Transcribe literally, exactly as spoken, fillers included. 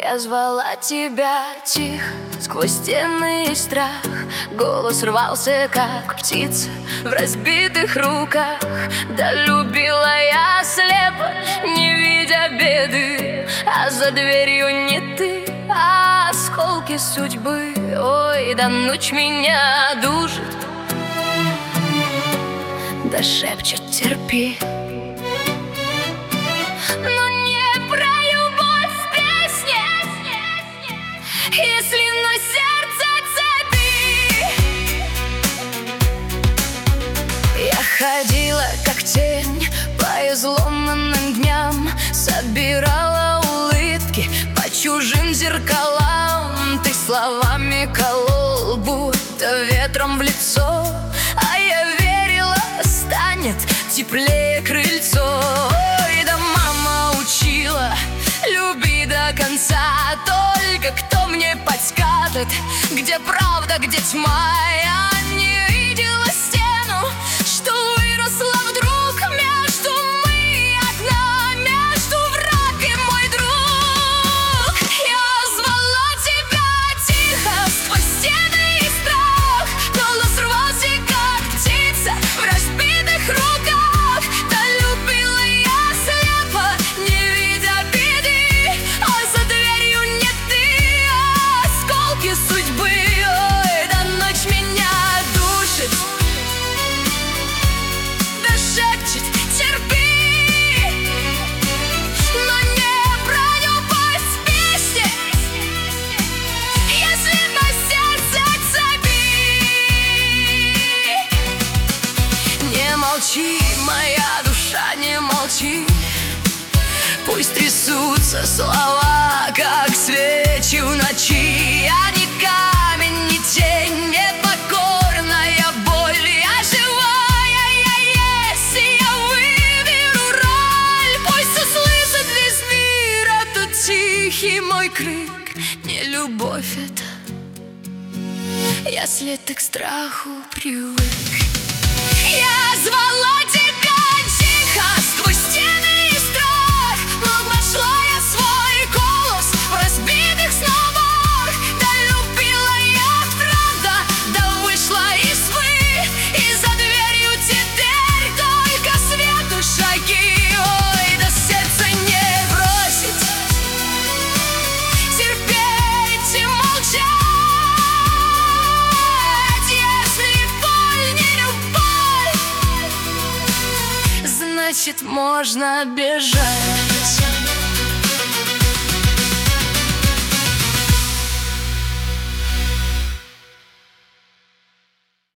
Я звала тебя тихо, сквозь стены и страх. Голос рвался, как птица в разбитых руках. Да любила я слепо, не видя беды. А за дверью не ты, а осколки судьбы. Ой, да ночь меня душит, да шепчет терпи. Но не про любовь в песне, если на сердце цепи. Я ходила, как тень, по изломанным дням, собирала улыбки по чужим зеркалам. Ты словами колол, будто ветром в лицо, а я верила, станет теплее крыльцо. Ой, да мама учила, люби до конца. Только кто мне подскажет, где правда, где тьма? Я не видела стену, что выросла вдруг между мы одна, между враг и мой друг. Я звала тебя тихо, сквозь стены и страх. Голос рвался, как птица в разбитых руках. Да любила я слепо, не видя беды. А за дверью не ты, а осколки судьбы. Ой, да ночь меня душит, да шепчет терпи. Но не про любовь в песне, если на сердце цепи. Не молчи, моя душа, не молчи. Пусть трясутся слова, как свечи в ночи. Я не камень, не тень, не покорная боль. Я живая, я есть, и я выберу роль. Пусть услышит весь мир этот тихий мой крик. Не любовь это, если ты к страху привык. Я звала тебя тихо, сквозь стены и страх. Но нашла я свой голос в разбитых сновах. Да любила я правда, да вышла из тьмы. И за дверью теперь только свету шаги. Ой, да сердце не бросить, терпеть и молчать. Если боль не любовь, значит можно бежать.